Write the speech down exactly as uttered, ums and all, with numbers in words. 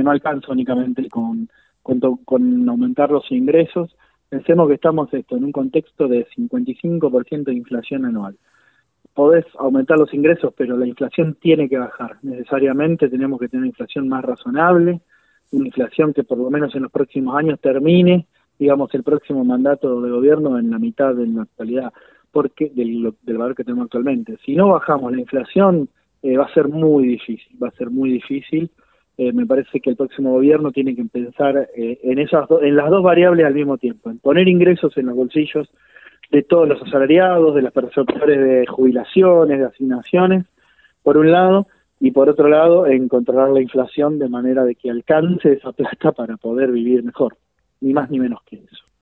no alcanza únicamente con, con, con aumentar los ingresos. Pensemos que estamos esto en un contexto de cincuenta y cinco por ciento de inflación anual. Podés aumentar los ingresos, pero la inflación tiene que bajar. Necesariamente tenemos que tener una inflación más razonable, una inflación que por lo menos en los próximos años termine, digamos, el próximo mandato de gobierno en la mitad de la actualidad porque del, del valor que tenemos actualmente. Si no bajamos la inflación, eh, va a ser muy difícil, va a ser muy difícil. Eh, me parece que el próximo gobierno tiene que pensar eh, en esas do, en las dos variables al mismo tiempo, en poner ingresos en los bolsillos de todos los asalariados, de las perceptores de jubilaciones, de asignaciones, por un lado, y por otro lado, en controlar la inflación de manera de que alcance esa plata para poder vivir mejor, ni más ni menos que eso.